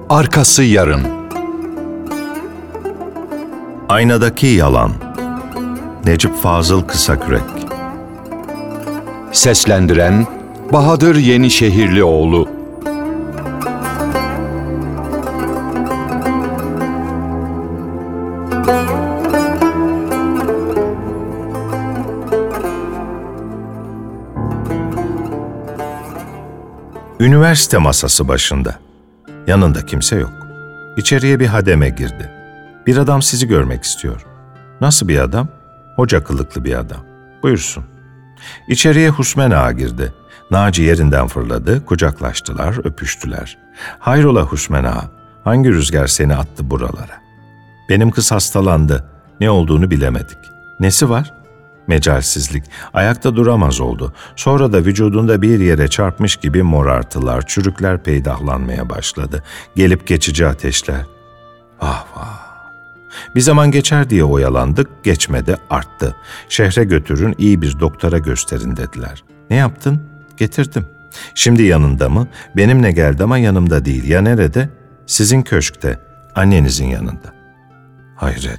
Arkası yarın. Aynadaki Yalan. Necip Fazıl Kısakürek. Seslendiren Bahadır Yenişehirlioğlu. Üniversite masası başında. Yanında kimse yok. İçeriye bir hademe girdi. Bir adam sizi görmek istiyor. Nasıl bir adam? Hoca kılıklı bir adam. Buyursun. İçeriye Husmen Ağa girdi. Naci yerinden fırladı, kucaklaştılar, öpüştüler. Hayrola Husmen Ağa, hangi rüzgar seni attı buralara? Benim kız hastalandı, ne olduğunu bilemedik. Nesi var? Mecalsizlik, ayakta duramaz oldu. Sonra da vücudunda bir yere çarpmış gibi morartılar, çürükler peydahlanmaya başladı. Gelip geçici ateşler. Vah vah! Bir zaman geçer diye oyalandık, geçmedi, arttı. Şehre götürün, iyi bir doktora gösterin dediler. Ne yaptın? Getirdim. Şimdi yanında mı? Benimle geldi ama yanımda değil. Ya nerede? Sizin köşkte, annenizin yanında. Hayret.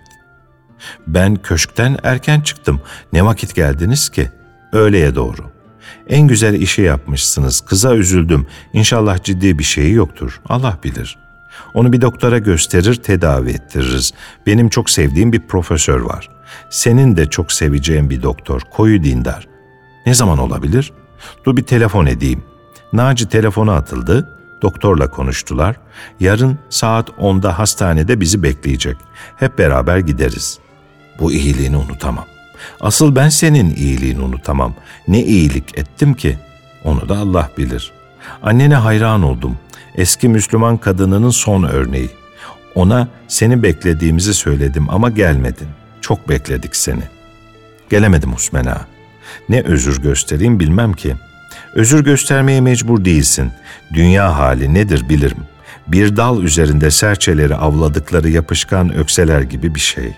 Ben köşkten erken çıktım. Ne vakit geldiniz ki? Öğleye doğru. En güzel işi yapmışsınız. Kıza üzüldüm. İnşallah ciddi bir şeyi yoktur. Allah bilir. Onu bir doktora gösterir, tedavi ettiririz. Benim çok sevdiğim bir profesör var. Senin de çok seveceğin bir doktor, koyu dindar. Ne zaman olabilir? Dur bir telefon edeyim. Naci telefona atıldı. Doktorla konuştular. Yarın saat 10'da hastanede bizi bekleyecek. Hep beraber gideriz. Bu iyiliğini unutamam. Asıl ben senin iyiliğini unutamam. Ne iyilik ettim ki? Onu da Allah bilir. Annene hayran oldum. Eski Müslüman kadınının son örneği. Ona seni beklediğimizi söyledim ama gelmedin. Çok bekledik seni. Gelemedim Husmen Ağa. Ne özür göstereyim bilmem ki. Özür göstermeye mecbur değilsin. Dünya hali nedir bilirim. Bir dal üzerinde serçeleri avladıkları yapışkan ökseler gibi bir şey.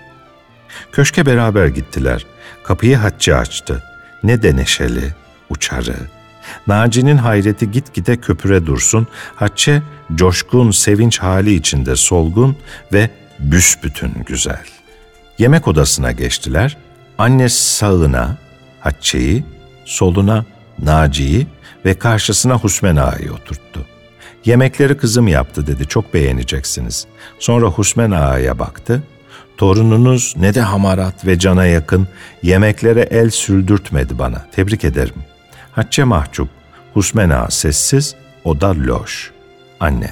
Köşke beraber gittiler. Kapıyı Hatice açtı. Ne de neşeli, uçarı. Naci'nin hayreti gitgide köpüre dursun. Hatice coşkun, sevinç hali içinde solgun ve büsbütün güzel. Yemek odasına geçtiler. Anne sağına Hatice'yi, soluna Naci'yi ve karşısına Husmen Ağa'yı oturttu. Yemekleri kızım yaptı dedi, çok beğeneceksiniz. Sonra Husmen Ağa'ya baktı. Torununuz ne de hamarat ve cana yakın, yemeklere el sürdürtmedi bana, tebrik ederim. Hatice mahcup, Husmen Ağa sessiz, o da loş. Anne.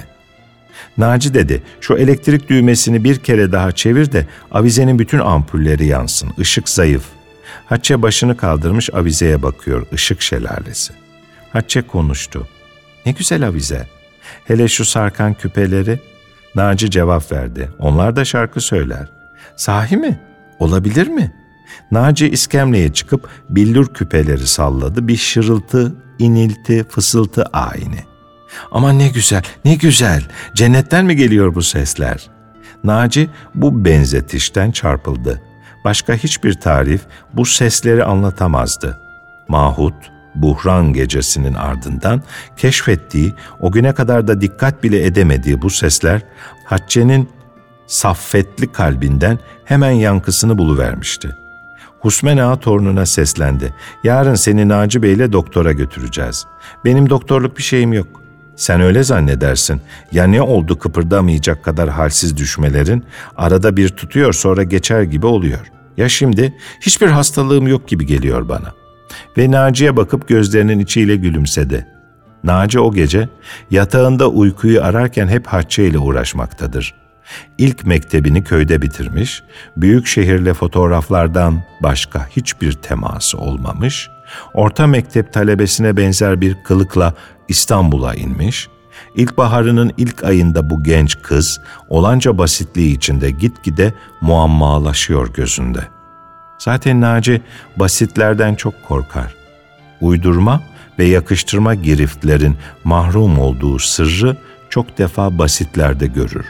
Naci dedi, şu elektrik düğmesini bir kere daha çevir de avizenin bütün ampulleri yansın, ışık zayıf. Hatice başını kaldırmış avizeye bakıyor, ışık şelalesi. Hatice konuştu. Ne güzel avize. Hele şu sarkan küpeleri. Naci cevap verdi. Onlar da şarkı söyler. Sahi mi? Olabilir mi? Naci iskemleye çıkıp billur küpeleri salladı. Bir şırıltı, inilti, fısıltı ayini. Aman ne güzel, ne güzel. Cennetten mi geliyor bu sesler? Naci bu benzetişten çarpıldı. Başka hiçbir tarif bu sesleri anlatamazdı. Mahut, buhran gecesinin ardından keşfettiği, o güne kadar da dikkat bile edemediği bu sesler, Hatice'nin saffetli kalbinden hemen yankısını buluvermişti. Husmen Ağa torununa seslendi. Yarın seni Naci Bey'le doktora götüreceğiz. Benim doktorluk bir şeyim yok. Sen öyle zannedersin. Ya ne oldu kıpırdamayacak kadar halsiz düşmelerin? Arada bir tutuyor sonra geçer gibi oluyor. Ya şimdi hiçbir hastalığım yok gibi geliyor bana. Ve Naci'ye bakıp gözlerinin içiyle gülümsedi. Naci o gece yatağında uykuyu ararken hep Hatice ile uğraşmaktadır. İlk mektebini köyde bitirmiş, büyük şehirle fotoğraflardan başka hiçbir teması olmamış, orta mektep talebesine benzer bir kılıkla İstanbul'a inmiş, İlkbaharının ilk ayında bu genç kız olanca basitliği içinde gitgide muammalaşıyor gözünde. Zaten Naci basitlerden çok korkar. Uydurma ve yakıştırma giriftlerin mahrum olduğu sırrı çok defa basitlerde görür.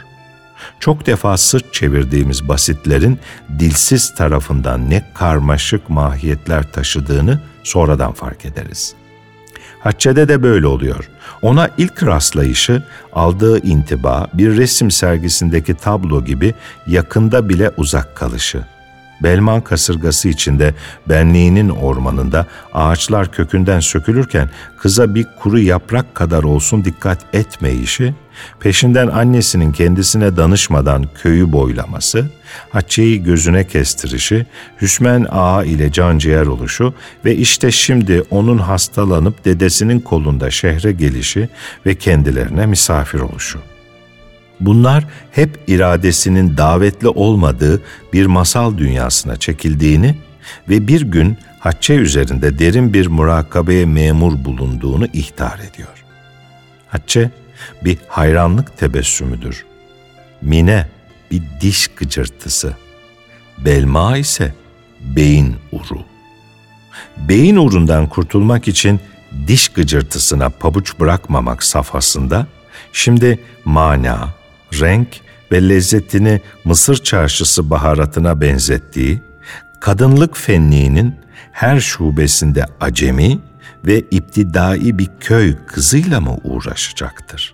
Çok defa sırt çevirdiğimiz basitlerin dilsiz tarafından ne karmaşık mahiyetler taşıdığını sonradan fark ederiz. Hatice'de de böyle oluyor. Ona ilk rastlayışı, aldığı intiba bir resim sergisindeki tablo gibi yakında bile uzak kalışı. Belman kasırgası içinde benliğinin ormanında ağaçlar kökünden sökülürken kıza bir kuru yaprak kadar olsun dikkat etmeyişi, peşinden annesinin kendisine danışmadan köyü boylaması, Hatice'yi gözüne kestirişi, Hüsmen Ağa ile canciğer oluşu ve işte şimdi onun hastalanıp dedesinin kolunda şehre gelişi ve kendilerine misafir oluşu. Bunlar hep iradesinin davetli olmadığı bir masal dünyasına çekildiğini ve bir gün Hatice üzerinde derin bir murakabeye memur bulunduğunu ihtar ediyor. Hatice bir hayranlık tebessümüdür. Mine bir diş gıcırtısı. Belma ise beyin uru. Beyin urundan kurtulmak için diş gıcırtısına pabuç bırakmamak safhasında şimdi mana, renk ve lezzetini Mısır çarşısı baharatına benzettiği, kadınlık fenliğinin her şubesinde acemi ve iptidai bir köy kızıyla mı uğraşacaktır?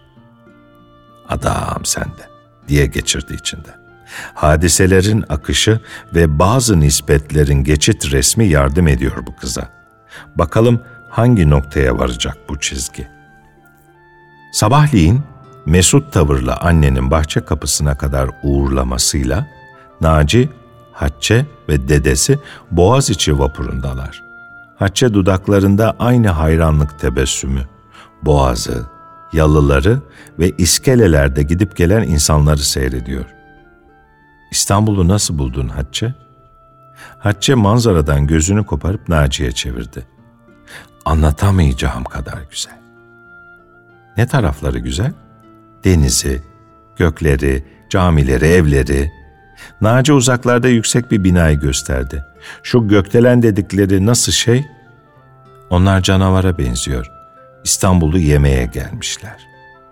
Adam sende diye geçirdi içinde. Hadiselerin akışı ve bazı nispetlerin geçit resmi yardım ediyor bu kıza. Bakalım hangi noktaya varacak bu çizgi? Sabahleyin mesut tavırla annenin bahçe kapısına kadar uğurlamasıyla Naci, Hatice ve dedesi Boğaziçi vapurundalar. Hatice dudaklarında aynı hayranlık tebessümü, boğazı, yalıları ve iskelelerde gidip gelen insanları seyrediyor. İstanbul'u nasıl buldun Hatice? Hatice manzaradan gözünü koparıp Naci'ye çevirdi. Anlatamayacağım kadar güzel. Ne tarafları güzel? Denizi, gökleri, camileri, evleri. Naci uzaklarda yüksek bir binayı gösterdi. Şu gökdelen dedikleri nasıl şey? Onlar canavara benziyor. İstanbul'u yemeye gelmişler.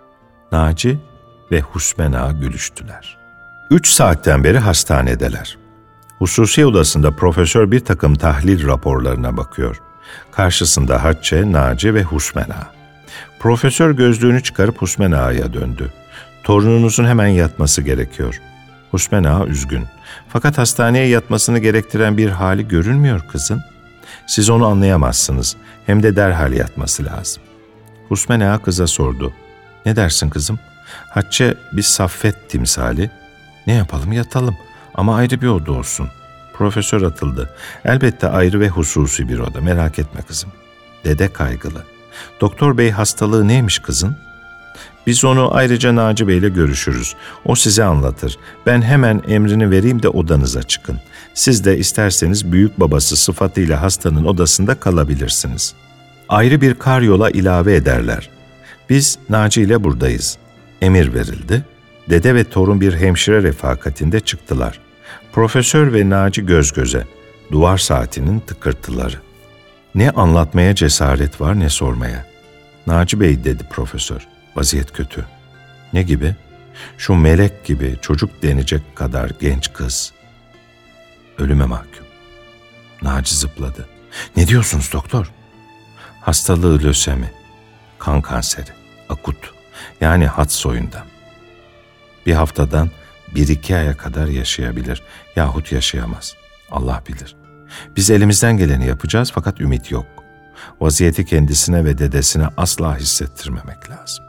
Naci ve Hüsmen Ağa gülüştüler. 3 saatten beri hastanedeler. Hususi odasında profesör bir takım tahlil raporlarına bakıyor. Karşısında Hatice, Naci ve Hüsmen Ağa. Profesör gözlüğünü çıkarıp Hüsmen Ağa'ya döndü. Torununuzun hemen yatması gerekiyor. Hüsmen Ağa üzgün. Fakat hastaneye yatmasını gerektiren bir hali görünmüyor kızın. Siz onu anlayamazsınız. Hem de derhal yatması lazım. Hüsmen Ağa kıza sordu. Ne dersin kızım? Hatice bir saffet timsali. Ne yapalım yatalım ama ayrı bir oda olsun. Profesör atıldı. Elbette ayrı ve hususi bir oda, merak etme kızım. Dede kaygılı. Doktor bey hastalığı neymiş kızın? Biz onu ayrıca Naci Bey'le görüşürüz. O size anlatır. Ben hemen emrini vereyim de odanıza çıkın. Siz de isterseniz büyük babası sıfatıyla hastanın odasında kalabilirsiniz. Ayrı bir karyola ilave ederler. Biz Naci ile buradayız. Emir verildi. Dede ve torun bir hemşire refakatinde çıktılar. Profesör ve Naci göz göze. Duvar saatinin tıkırtıları. Ne anlatmaya cesaret var ne sormaya. Naci Bey dedi profesör. Vaziyet kötü. Ne gibi? Şu melek gibi çocuk denecek kadar genç kız. Ölüme mahkum. Naci zıpladı. Ne diyorsunuz doktor? Hastalığı lösemi. Kan kanseri. Akut. Yani had soyundan. Bir haftadan 1-2 aya kadar yaşayabilir. Yahut yaşayamaz. Allah bilir. Biz elimizden geleni yapacağız fakat ümit yok. Vaziyeti kendisine ve dedesine asla hissettirmemek lazım.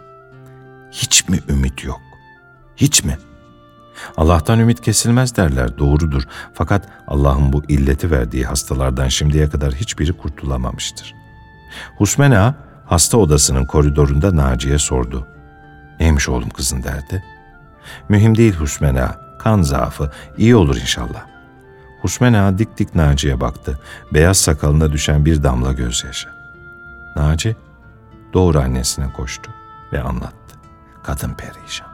Hiç mi ümit yok? Hiç mi? Allah'tan ümit kesilmez derler, doğrudur. Fakat Allah'ın bu illeti verdiği hastalardan şimdiye kadar hiçbiri kurtulamamıştır. Hüsmen Ağa hasta odasının koridorunda Naci'ye sordu. Neymiş oğlum kızın derdi? Mühim değil Hüsmen Ağa, kan zaafı, iyi olur inşallah. Hüsmen Ağa dik dik Naci'ye baktı. Beyaz sakalına düşen bir damla gözyaşı. Naci doğru annesine koştu ve anlattı. Kadın perişan.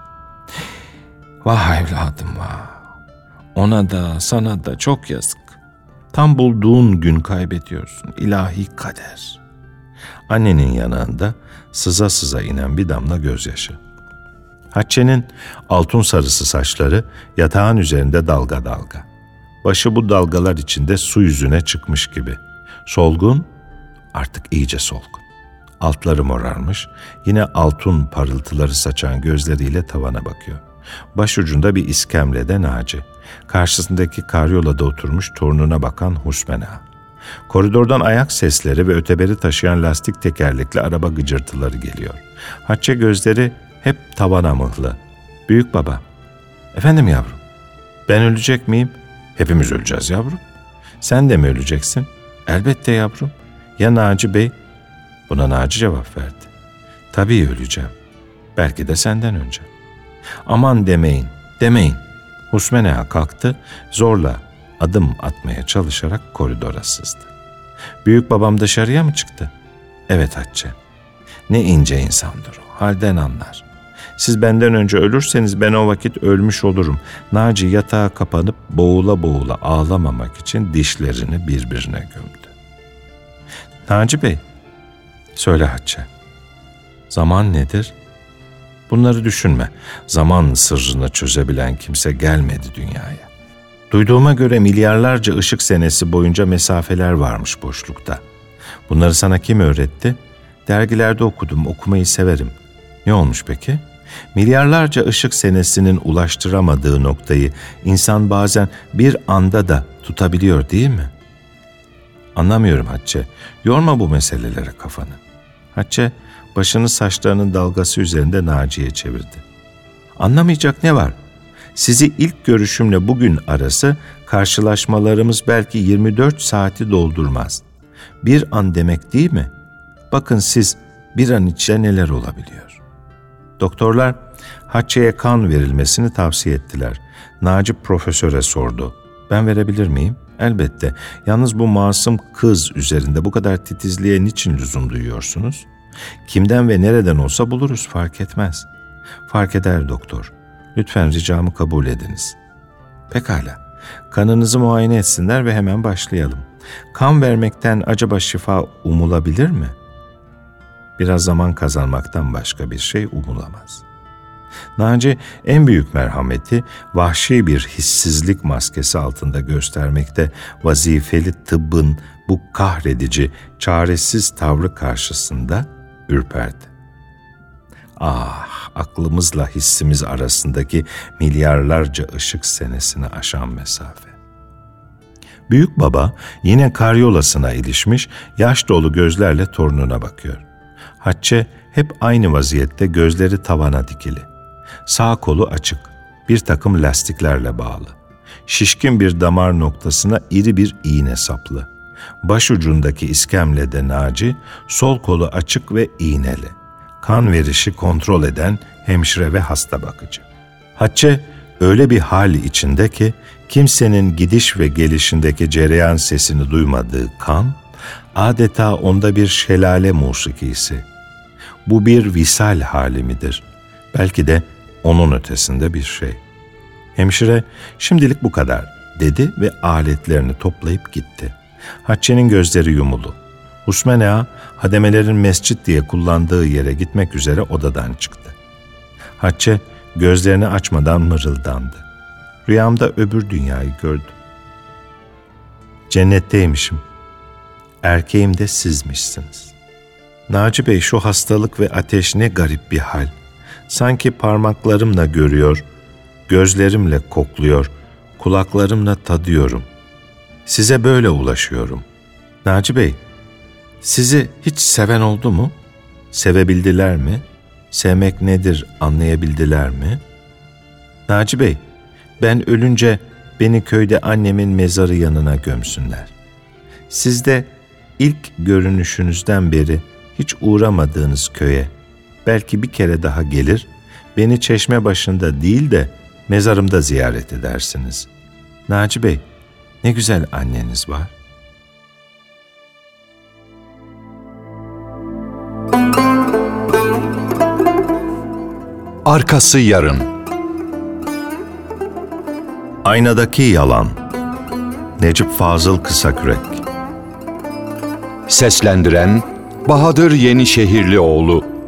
Vah evladım vah. Ona da sana da çok yazık. Tam bulduğun gün kaybediyorsun. İlahi kader. Annenin yanağında sıza sıza inen bir damla gözyaşı. Hatice'nin altın sarısı saçları yatağın üzerinde dalga dalga. Başı bu dalgalar içinde su yüzüne çıkmış gibi. Solgun, artık iyice solgun. Altları morarmış, yine altın parıltıları saçan gözleriyle tavana bakıyor. Başucunda bir iskemlede Naci. Karşısındaki karyolada oturmuş torununa bakan Husmen Ağa. Koridordan ayak sesleri ve öteberi taşıyan lastik tekerlekli araba gıcırtıları geliyor. Hatice gözleri hep tavana mıhlı. Büyük baba. Efendim yavrum. Ben ölecek miyim? Hepimiz öleceğiz yavrum. Sen de mi öleceksin? Elbette yavrum. Ya Naci Bey? Buna Naci cevap verdi. Tabii öleceğim. Belki de senden önce. Aman demeyin, demeyin. Husmen Ağa kalktı, zorla adım atmaya çalışarak koridora sızdı. Büyük babam dışarıya mı çıktı? Evet Hatice. Ne ince insandır o, halden anlar. Siz benden önce ölürseniz ben o vakit ölmüş olurum. Naci yatağa kapanıp boğula boğula ağlamamak için dişlerini birbirine gömdü. Naci Bey, söyle Hatice. Zaman nedir? Bunları düşünme. Zaman sırrını çözebilen kimse gelmedi dünyaya. Duyduğuma göre milyarlarca ışık senesi boyunca mesafeler varmış boşlukta. Bunları sana kim öğretti? Dergilerde okudum, okumayı severim. Ne olmuş peki? Milyarlarca ışık senesinin ulaştıramadığı noktayı insan bazen bir anda da tutabiliyor değil mi? Anlamıyorum Hatice. Yorma bu meselelere kafanı. Hatice başını saçlarının dalgası üzerinde Naci'ye çevirdi. Anlamayacak ne var? Sizi ilk görüşümle bugün arası karşılaşmalarımız belki 24 saati doldurmaz. Bir an demek değil mi? Bakın siz bir an içinde neler olabiliyor. Doktorlar Hatice'ye kan verilmesini tavsiye ettiler. Naci profesöre sordu. Ben verebilir miyim? Elbette. Yalnız bu masum kız üzerinde bu kadar titizliğe niçin lüzum duyuyorsunuz? Kimden ve nereden olsa buluruz, fark etmez. Fark eder doktor. Lütfen ricamı kabul ediniz. Pekala. Kanınızı muayene etsinler ve hemen başlayalım. Kan vermekten acaba şifa umulabilir mi? Biraz zaman kazanmaktan başka bir şey umulamaz. Naci en büyük merhameti vahşi bir hissizlik maskesi altında göstermekte vazifeli tıbbın bu kahredici, çaresiz tavrı karşısında ürperdi. Ah, aklımızla hissimiz arasındaki milyarlarca ışık senesini aşan mesafe. Büyük baba yine karyolasına ilişmiş, yaş dolu gözlerle torununa bakıyor. Hatice hep aynı vaziyette, gözleri tavana dikili. Sağ kolu açık, bir takım lastiklerle bağlı. Şişkin bir damar noktasına iri bir iğne saplı. Başucundaki iskemlede Naci, sol kolu açık ve iğneli. Kan verişi kontrol eden hemşire ve hasta bakıcı. Hatice öyle bir hal içinde ki kimsenin gidiş ve gelişindeki cereyan sesini duymadığı kan, adeta onda bir şelale musikisi. Bu bir visal hali midir? Belki de onun ötesinde bir şey. Hemşire şimdilik bu kadar dedi ve aletlerini toplayıp gitti. Hatice'nin gözleri yumulu. Husmen Ağa hademelerin mescit diye kullandığı yere gitmek üzere odadan çıktı. Hatice gözlerini açmadan mırıldandı. Rüyamda öbür dünyayı gördüm. Cennetteymişim. Erkeğim de sizmişsiniz. Naci Bey, şu hastalık ve ateş ne garip bir hal. Sanki parmaklarımla görüyor, gözlerimle kokluyor, kulaklarımla tadıyorum. Size böyle ulaşıyorum. Naci Bey, sizi hiç seven oldu mu? Sevebildiler mi? Sevmek nedir anlayabildiler mi? Naci Bey, ben ölünce beni köyde annemin mezarı yanına gömsünler. Siz de ilk görünüşünüzden beri hiç uğramadığınız köye belki bir kere daha gelir, beni çeşme başında değil de mezarımda ziyaret edersiniz. Naci Bey, ne güzel anneniz var. Arkası yarın. Aynadaki yalan. Necip Fazıl Kısakürek. Seslendiren Bahadır Yenişehirlioğlu.